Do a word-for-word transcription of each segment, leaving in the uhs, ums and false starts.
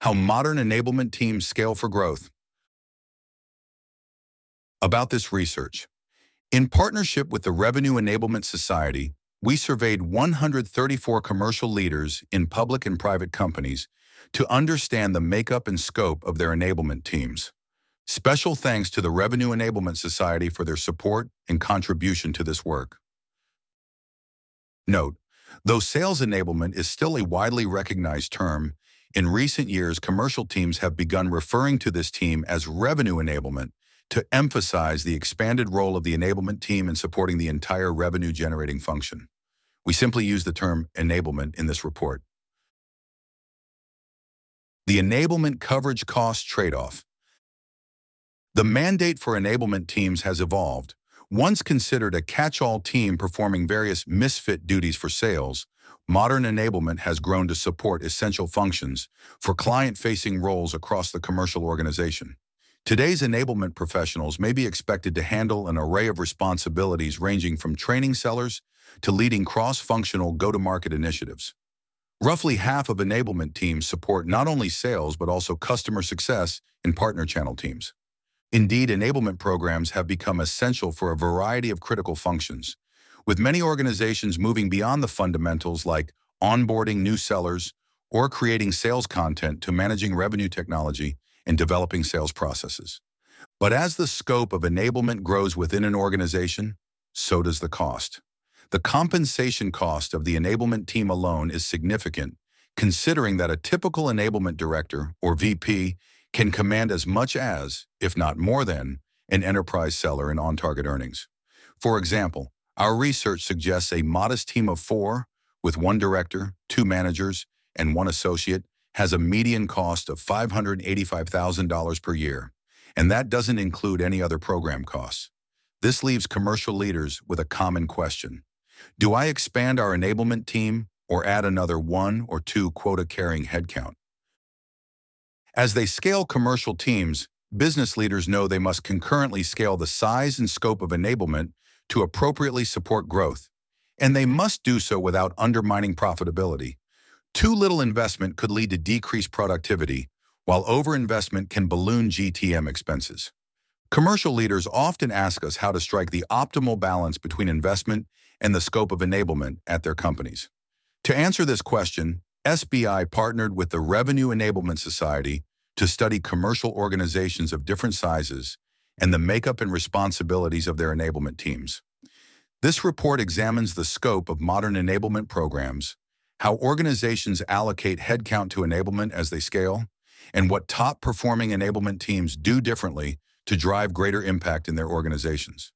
How modern enablement teams scale for growth. About this research. In partnership with the Revenue Enablement Society, we surveyed one hundred thirty-four commercial leaders in public and private companies to understand the makeup and scope of their enablement teams. Special thanks to the Revenue Enablement Society for their support and contribution to this work. Note, though sales enablement is still a widely recognized term, in recent years commercial teams have begun referring to this team as revenue enablement to emphasize the expanded role of the enablement team in supporting the entire revenue-generating function. We simply use the term enablement in this report. The enablement coverage cost trade-off. The mandate for enablement teams has evolved. Once considered a catch-all team performing various misfit duties for sales, modern enablement has grown to support essential functions for client-facing roles across the commercial organization. Today's enablement professionals may be expected to handle an array of responsibilities ranging from training sellers to leading cross-functional go-to-market initiatives. Roughly half of enablement teams support not only sales but also customer success and partner channel teams. Indeed, enablement programs have become essential for a variety of critical functions, with many organizations moving beyond the fundamentals like onboarding new sellers or creating sales content to managing revenue technology and developing sales processes. But as the scope of enablement grows within an organization, so does the cost. The compensation cost of the enablement team alone is significant, considering that a typical enablement director, or V P, can command as much as, if not more than, an enterprise seller in on-target earnings. For example, our research suggests a modest team of four, with one director, two managers, and one associate, has a median cost of five hundred eighty-five thousand dollars per year, and that doesn't include any other program costs. This leaves commercial leaders with a common question. Do I expand our enablement team or add another one or two quota-carrying headcount? As they scale commercial teams, business leaders know they must concurrently scale the size and scope of enablement to appropriately support growth, and they must do so without undermining profitability. Too little investment could lead to decreased productivity, while overinvestment can balloon G T M expenses. Commercial leaders often ask us how to strike the optimal balance between investment and the scope of enablement at their companies. To answer this question, S B I partnered with the Revenue Enablement Society to study commercial organizations of different sizes and the makeup and responsibilities of their enablement teams. This report examines the scope of modern enablement programs, how organizations allocate headcount to enablement as they scale, and what top-performing enablement teams do differently to drive greater impact in their organizations.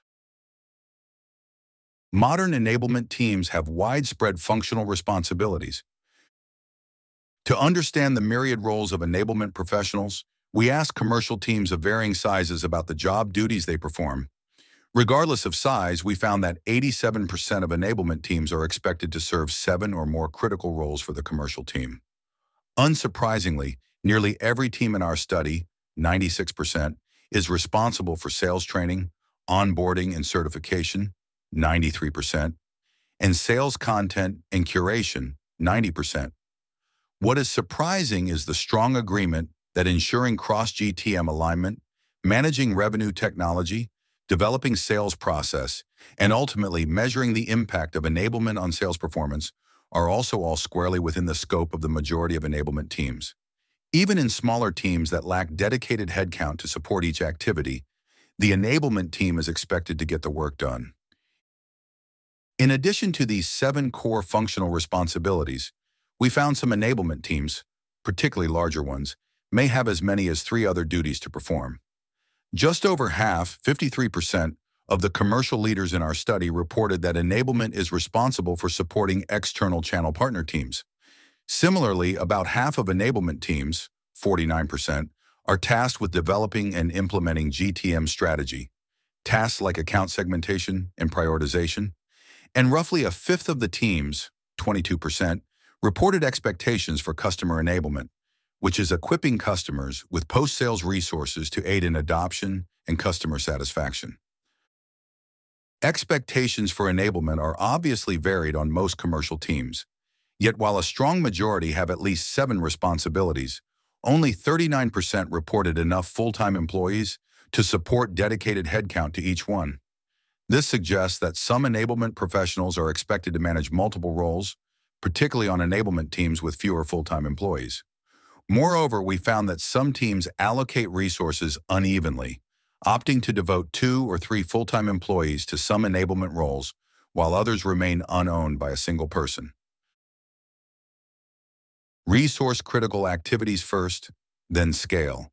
Modern enablement teams have widespread functional responsibilities. To understand the myriad roles of enablement professionals, we asked commercial teams of varying sizes about the job duties they perform. Regardless of size, we found that eighty-seven percent of enablement teams are expected to serve seven or more critical roles for the commercial team. Unsurprisingly, nearly every team in our study, ninety-six percent, is responsible for sales training, onboarding and certification, ninety-three percent, and sales content and curation, ninety percent. What is surprising is the strong agreement that ensuring cross-G T M alignment, managing revenue technology, developing sales process, and ultimately measuring the impact of enablement on sales performance are also all squarely within the scope of the majority of enablement teams. Even in smaller teams that lack dedicated headcount to support each activity, the enablement team is expected to get the work done. In addition to these seven core functional responsibilities, we found some enablement teams, particularly larger ones, may have as many as three other duties to perform. Just over half, fifty-three percent, of the commercial leaders in our study reported that enablement is responsible for supporting external channel partner teams. Similarly, about half of enablement teams, forty-nine percent, are tasked with developing and implementing G T M strategy, tasks like account segmentation and prioritization, and roughly a fifth of the teams, twenty-two percent, reported expectations for customer enablement, which is equipping customers with post-sales resources to aid in adoption and customer satisfaction. Expectations for enablement are obviously varied on most commercial teams, yet while a strong majority have at least seven responsibilities, Only thirty-nine percent reported enough full-time employees to support dedicated headcount to each one. This suggests that some enablement professionals are expected to manage multiple roles, particularly on enablement teams with fewer full-time employees. Moreover, we found that some teams allocate resources unevenly, opting to devote two or three full-time employees to some enablement roles, while others remain unowned by a single person. Resource-critical activities first, then scale.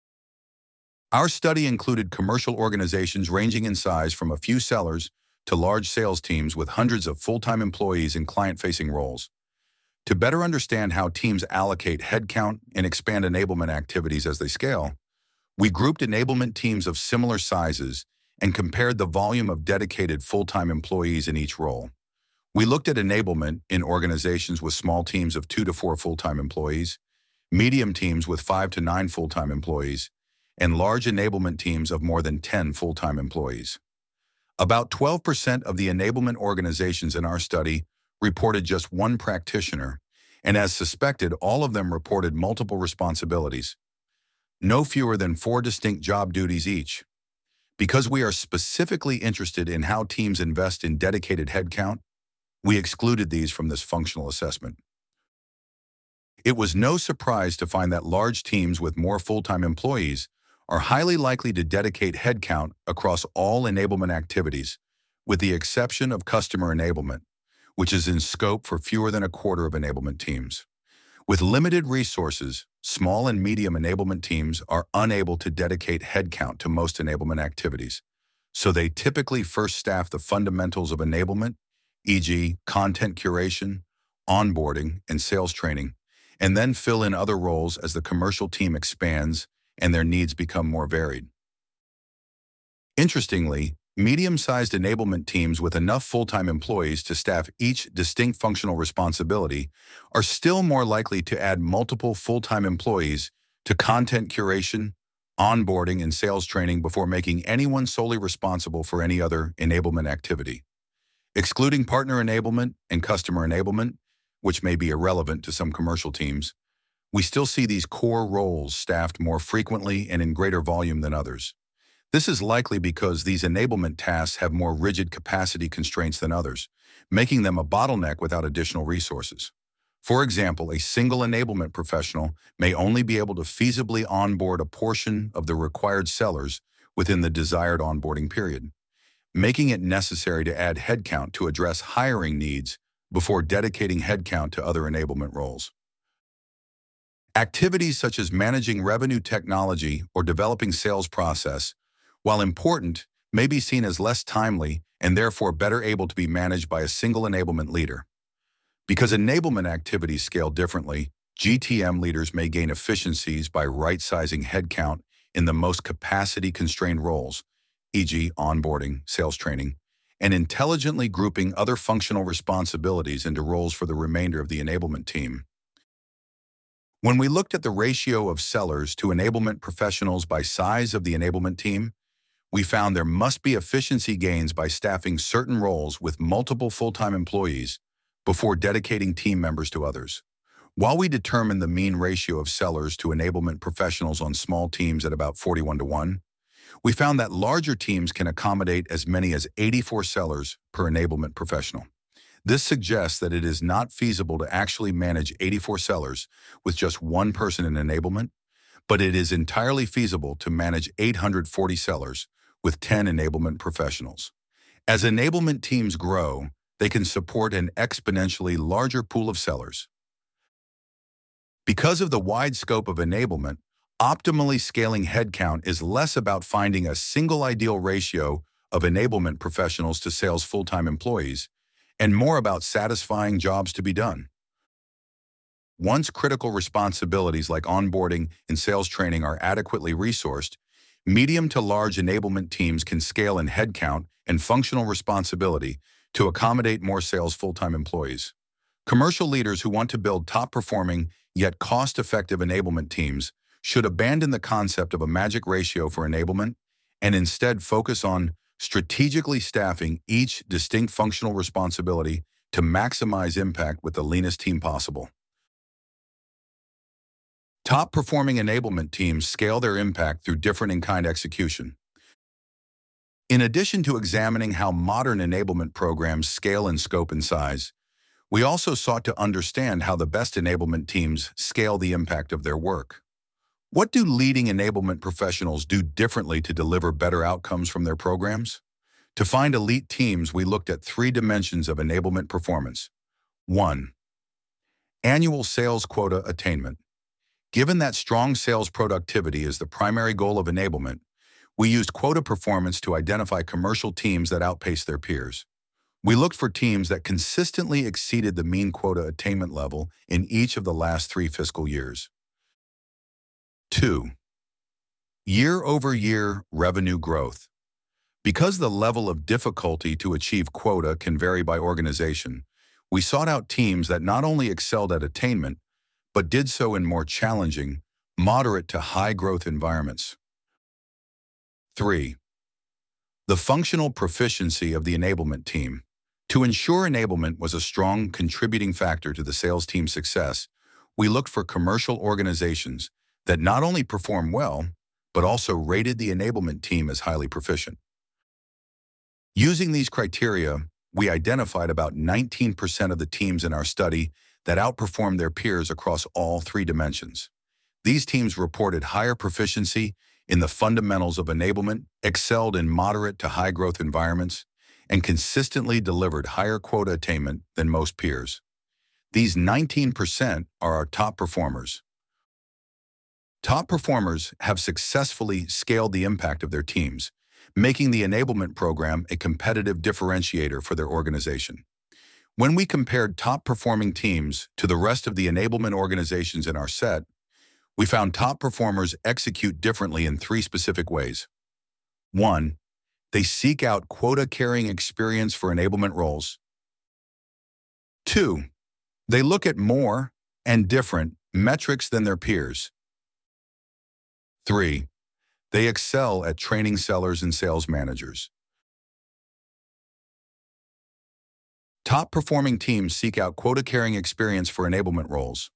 Our study included commercial organizations ranging in size from a few sellers to large sales teams with hundreds of full-time employees in client-facing roles. To better understand how teams allocate headcount and expand enablement activities as they scale, we grouped enablement teams of similar sizes and compared the volume of dedicated full-time employees in each role. We looked at enablement in organizations with small teams of two to four full-time employees, medium teams with five to nine full-time employees, and large enablement teams of more than ten full-time employees. About twelve percent of the enablement organizations in our study reported just one practitioner, and as suspected, all of them reported multiple responsibilities, no fewer than four distinct job duties each. Because we are specifically interested in how teams invest in dedicated headcount, we excluded these from this functional assessment. It was no surprise to find that large teams with more full-time employees are highly likely to dedicate headcount across all enablement activities, with the exception of customer enablement, which is in scope for fewer than a quarter of enablement teams. With limited resources, small and medium enablement teams are unable to dedicate headcount to most enablement activities, so they typically first staff the fundamentals of enablement, for example, content curation, onboarding, and sales training, and then fill in other roles as the commercial team expands and their needs become more varied. Interestingly, medium-sized enablement teams with enough full-time employees to staff each distinct functional responsibility are still more likely to add multiple full-time employees to content curation, onboarding, and sales training before making anyone solely responsible for any other enablement activity. Excluding partner enablement and customer enablement, which may be irrelevant to some commercial teams, we still see these core roles staffed more frequently and in greater volume than others. This is likely because these enablement tasks have more rigid capacity constraints than others, making them a bottleneck without additional resources. For example, a single enablement professional may only be able to feasibly onboard a portion of the required sellers within the desired onboarding period, making it necessary to add headcount to address hiring needs before dedicating headcount to other enablement roles. Activities such as managing revenue technology or developing sales process, while important, may be seen as less timely and therefore better able to be managed by a single enablement leader. Because enablement activities scale differently, G T M leaders may gain efficiencies by right-sizing headcount in the most capacity-constrained roles, for example onboarding, sales training, and intelligently grouping other functional responsibilities into roles for the remainder of the enablement team. When we looked at the ratio of sellers to enablement professionals by size of the enablement team, we found there must be efficiency gains by staffing certain roles with multiple full-time employees before dedicating team members to others. While we determined the mean ratio of sellers to enablement professionals on small teams at about forty-one to one, we found that larger teams can accommodate as many as eighty-four sellers per enablement professional. This suggests that it is not feasible to actually manage eighty-four sellers with just one person in enablement, but it is entirely feasible to manage eight hundred forty sellers with ten enablement professionals. As enablement teams grow, they can support an exponentially larger pool of sellers. Because of the wide scope of enablement, optimally scaling headcount is less about finding a single ideal ratio of enablement professionals to sales full-time employees, and more about satisfying jobs to be done. Once critical responsibilities like onboarding and sales training are adequately resourced, medium to large enablement teams can scale in headcount and functional responsibility to accommodate more sales full-time employees. Commercial leaders who want to build top-performing yet cost-effective enablement teams should abandon the concept of a magic ratio for enablement and instead focus on strategically staffing each distinct functional responsibility to maximize impact with the leanest team possible. Top-performing enablement teams scale their impact through different in-kind execution. In addition to examining how modern enablement programs scale in scope and size, we also sought to understand how the best enablement teams scale the impact of their work. What do leading enablement professionals do differently to deliver better outcomes from their programs? To find elite teams, we looked at three dimensions of enablement performance. One, annual sales quota attainment. Given that strong sales productivity is the primary goal of enablement, we used quota performance to identify commercial teams that outpaced their peers. We looked for teams that consistently exceeded the mean quota attainment level in each of the last three fiscal years. Two, year-over-year revenue growth. Because the level of difficulty to achieve quota can vary by organization, we sought out teams that not only excelled at attainment, but did so in more challenging, moderate to high-growth environments. Three, the functional proficiency of the enablement team. To ensure enablement was a strong contributing factor to the sales team's success, we looked for commercial organizations that not only perform well, but also rated the enablement team as highly proficient. Using these criteria, we identified about nineteen percent of the teams in our study that outperformed their peers across all three dimensions. These teams reported higher proficiency in the fundamentals of enablement, excelled in moderate to high-growth environments, and consistently delivered higher quota attainment than most peers. These nineteen percent are our top performers. Top performers have successfully scaled the impact of their teams, making the enablement program a competitive differentiator for their organization. When we compared top-performing teams to the rest of the enablement organizations in our set, we found top performers execute differently in three specific ways. One, they seek out quota-carrying experience for enablement roles. Two, they look at more and different metrics than their peers. Three, they excel at training sellers and sales managers. Top-performing teams seek out quota-carrying experience for enablement roles.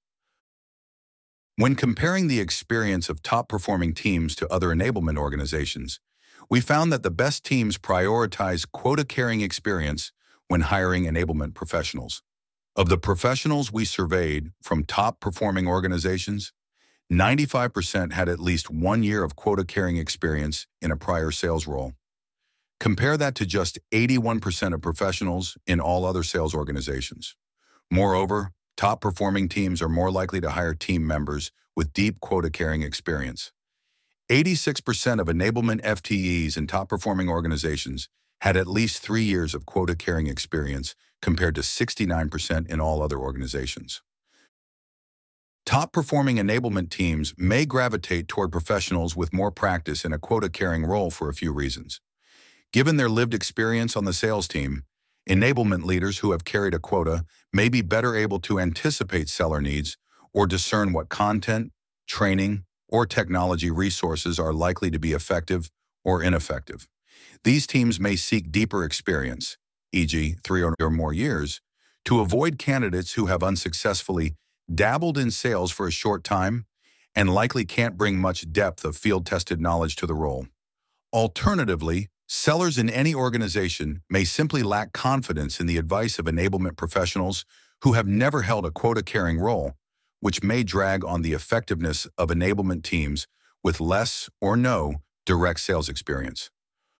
When comparing the experience of top-performing teams to other enablement organizations, we found that the best teams prioritize quota-carrying experience when hiring enablement professionals. Of the professionals we surveyed from top-performing organizations, ninety-five percent had at least one year of quota-carrying experience in a prior sales role. Compare that to just eighty-one percent of professionals in all other sales organizations. Moreover, top-performing teams are more likely to hire team members with deep quota-carrying experience. eighty-six percent of enablement F T Es in top-performing organizations had at least three years of quota-carrying experience, compared to sixty-nine percent in all other organizations. Top-performing enablement teams may gravitate toward professionals with more practice in a quota-carrying role for a few reasons. Given their lived experience on the sales team, enablement leaders who have carried a quota may be better able to anticipate seller needs or discern what content, training, or technology resources are likely to be effective or ineffective. These teams may seek deeper experience, for example three or more years, to avoid candidates who have unsuccessfully dabbled in sales for a short time and likely can't bring much depth of field-tested knowledge to the role. Alternatively, sellers in any organization may simply lack confidence in the advice of enablement professionals who have never held a quota-carrying role, which may drag on the effectiveness of enablement teams with less or no direct sales experience.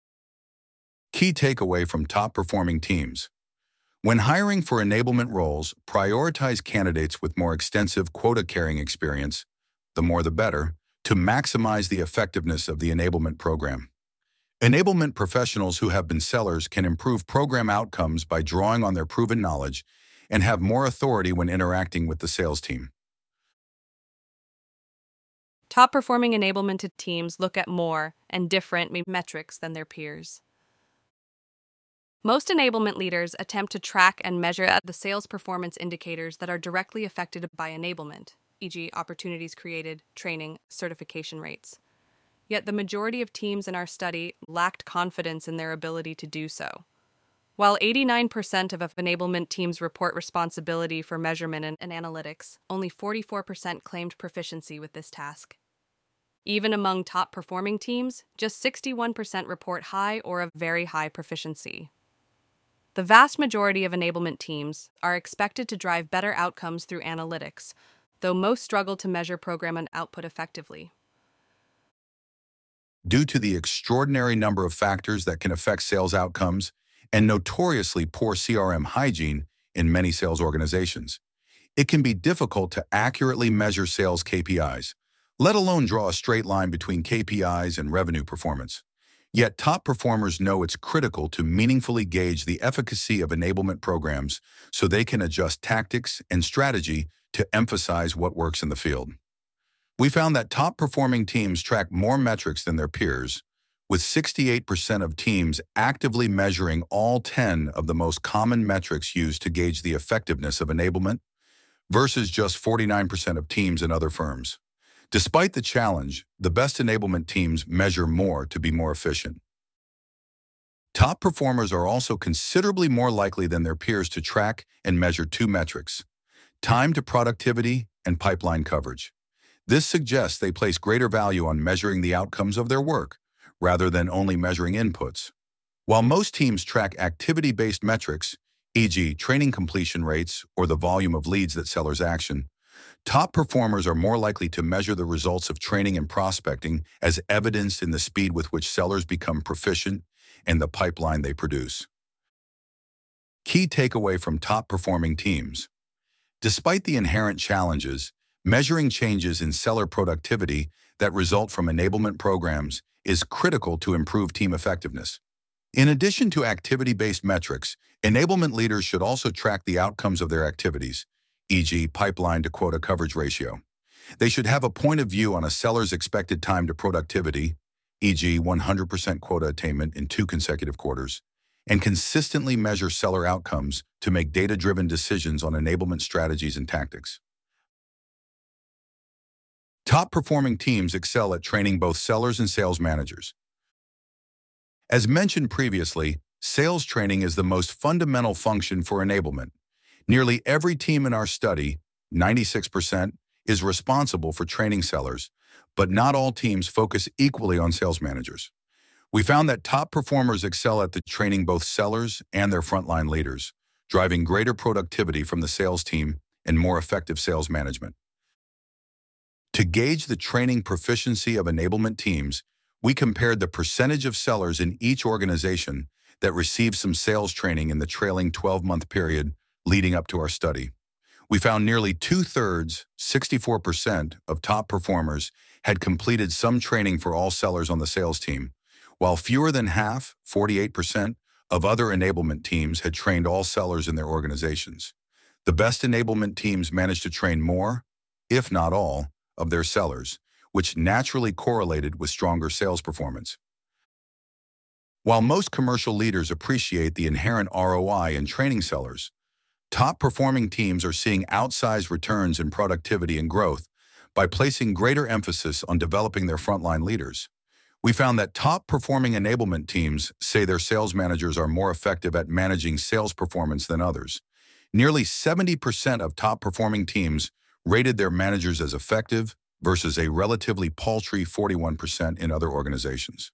Key takeaway from top-performing teams. When hiring for enablement roles, prioritize candidates with more extensive quota-carrying experience, the more the better, to maximize the effectiveness of the enablement program. Enablement professionals who have been sellers can improve program outcomes by drawing on their proven knowledge and have more authority when interacting with the sales team. Top-performing enablement teams look at more and different metrics than their peers. Most enablement leaders attempt to track and measure the sales performance indicators that are directly affected by enablement, for example opportunities created, training, certification rates. Yet the majority of teams in our study lacked confidence in their ability to do so. While eighty-nine percent of enablement teams report responsibility for measurement and, and analytics, only forty-four percent claimed proficiency with this task. Even among top-performing teams, just sixty-one percent report high or a very high proficiency. The vast majority of enablement teams are expected to drive better outcomes through analytics, though most struggle to measure program and output effectively. Due to the extraordinary number of factors that can affect sales outcomes and notoriously poor C R M hygiene in many sales organizations, it can be difficult to accurately measure sales K P Is, let alone draw a straight line between K P Is and revenue performance. Yet top performers know it's critical to meaningfully gauge the efficacy of enablement programs so they can adjust tactics and strategy to emphasize what works in the field. We found that top-performing teams track more metrics than their peers, with sixty-eight percent of teams actively measuring all ten of the most common metrics used to gauge the effectiveness of enablement, versus just forty-nine percent of teams in other firms. Despite the challenge, the best enablement teams measure more to be more efficient. Top performers are also considerably more likely than their peers to track and measure two metrics: time to productivity and pipeline coverage. This suggests they place greater value on measuring the outcomes of their work, rather than only measuring inputs. While most teams track activity-based metrics, for example training completion rates or the volume of leads that sellers action, top performers are more likely to measure the results of training and prospecting as evidenced in the speed with which sellers become proficient and the pipeline they produce. Key takeaway from top-performing teams. Despite the inherent challenges, measuring changes in seller productivity that result from enablement programs is critical to improve team effectiveness. In addition to activity-based metrics, enablement leaders should also track the outcomes of their activities, for example pipeline to quota coverage ratio. They should have a point of view on a seller's expected time to productivity, for example one hundred percent quota attainment in two consecutive quarters, and consistently measure seller outcomes to make data-driven decisions on enablement strategies and tactics. Top-performing teams excel at training both sellers and sales managers. As mentioned previously, sales training is the most fundamental function for enablement. Nearly every team in our study, ninety-six percent, is responsible for training sellers, but not all teams focus equally on sales managers. We found that top performers excel at the training both sellers and their frontline leaders, driving greater productivity from the sales team and more effective sales management. To gauge the training proficiency of enablement teams, we compared the percentage of sellers in each organization that received some sales training in the trailing twelve-month period leading up to our study. We found nearly two-thirds, sixty-four percent, of top performers had completed some training for all sellers on the sales team, while fewer than half, forty-eight percent, of other enablement teams had trained all sellers in their organizations. The best enablement teams managed to train more, if not all, of their sellers, which naturally correlated with stronger sales performance. While most commercial leaders appreciate the inherent R O I in training sellers, top-performing teams are seeing outsized returns in productivity and growth by placing greater emphasis on developing their frontline leaders. We found that top-performing enablement teams say their sales managers are more effective at managing sales performance than others. Nearly seventy percent of top-performing teams rated their managers as effective versus a relatively paltry forty-one percent in other organizations.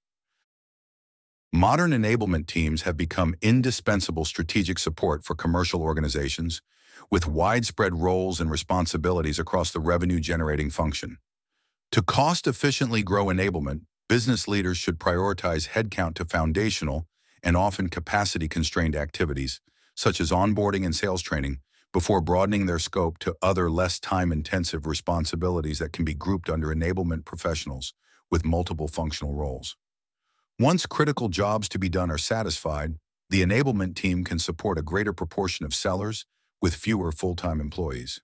Modern enablement teams have become indispensable strategic support for commercial organizations with widespread roles and responsibilities across the revenue-generating function. To cost-efficiently grow enablement, business leaders should prioritize headcount to foundational and often capacity-constrained activities, such as onboarding and sales training, before broadening their scope to other less time-intensive responsibilities that can be grouped under enablement professionals with multiple functional roles. Once critical jobs to be done are satisfied, the enablement team can support a greater proportion of sellers with fewer full-time employees.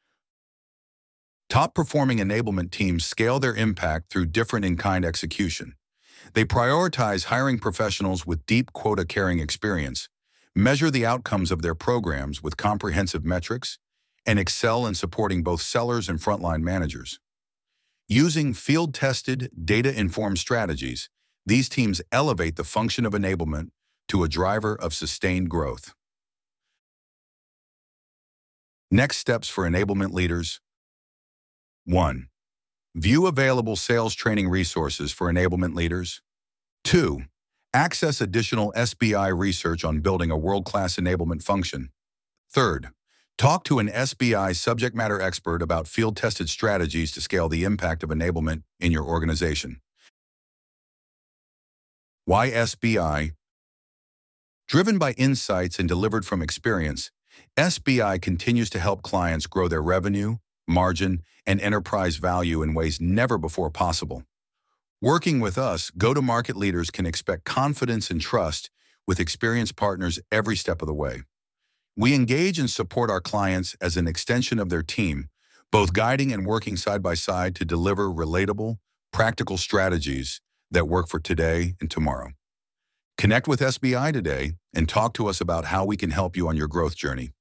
Top-performing enablement teams scale their impact through different in-kind execution. They prioritize hiring professionals with deep quota-carrying experience, measure the outcomes of their programs with comprehensive metrics, and excel in supporting both sellers and frontline managers. Using field-tested, data-informed strategies, these teams elevate the function of enablement to a driver of sustained growth. Next steps for enablement leaders. one. View available sales training resources for enablement leaders. two. Access additional S B I research on building a world-class enablement function. Third, talk to an S B I subject matter expert about field-tested strategies to scale the impact of enablement in your organization. Why S B I? Driven by insights and delivered from experience, S B I continues to help clients grow their revenue, margin, and enterprise value in ways never before possible. Working with us, go-to-market leaders can expect confidence and trust with experienced partners every step of the way. We engage and support our clients as an extension of their team, both guiding and working side by side to deliver relatable, practical strategies that work for today and tomorrow. Connect with S B I today and talk to us about how we can help you on your growth journey.